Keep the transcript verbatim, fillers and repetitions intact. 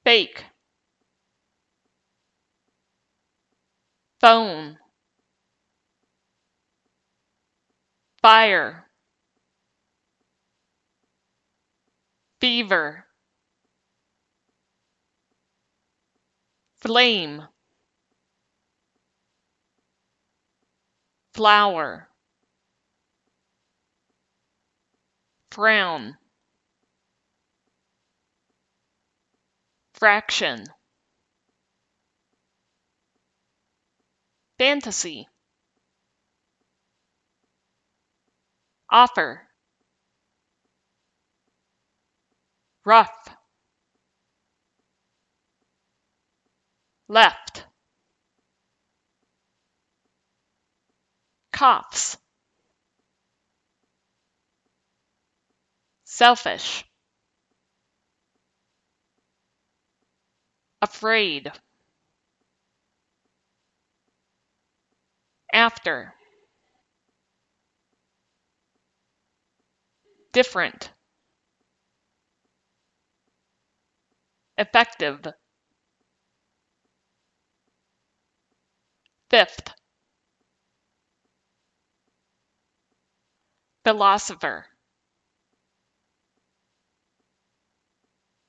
Fake. Phone. Fire. Fever. Flame. Flower. Frown. Fraction. Fantasy. Offer. Rough. Left. Coughs. Selfish. Afraid. After. Different. Effective. Fifth. Philosopher.